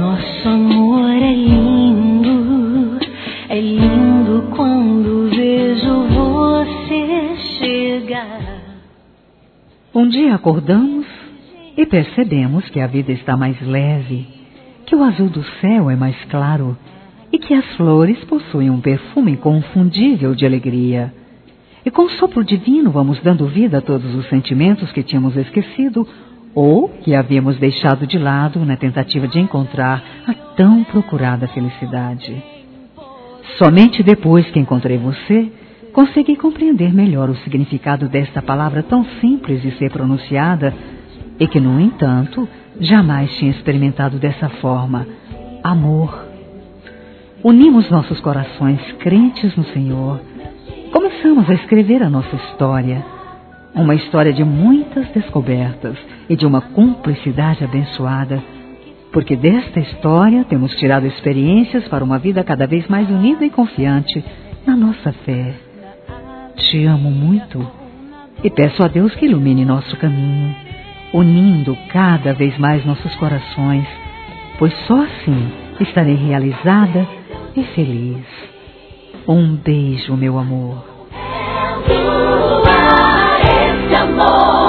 Nosso amor é lindo quando vejo você chegar. Um dia acordamos e percebemos que a vida está mais leve, que o azul do céu é mais claro e que as flores possuem um perfume inconfundível de alegria. E com o sopro divino vamos dando vida a todos os sentimentos que tínhamos esquecido ou que havíamos deixado de lado na tentativa de encontrar a tão procurada felicidade. Somente depois que encontrei você, consegui compreender melhor o significado desta palavra tão simples de ser pronunciada e que, no entanto, jamais tinha experimentado dessa forma: amor. Unimos nossos corações crentes no Senhor. Começamos a escrever a nossa história. Uma história de muitas descobertas e de uma cumplicidade abençoada, porque desta história temos tirado experiências para uma vida cada vez mais unida e confiante na nossa fé. Te amo muito e peço a Deus que ilumine nosso caminho, unindo cada vez mais nossos corações, pois só assim estarei realizada e feliz. Um beijo, meu amor. Amor.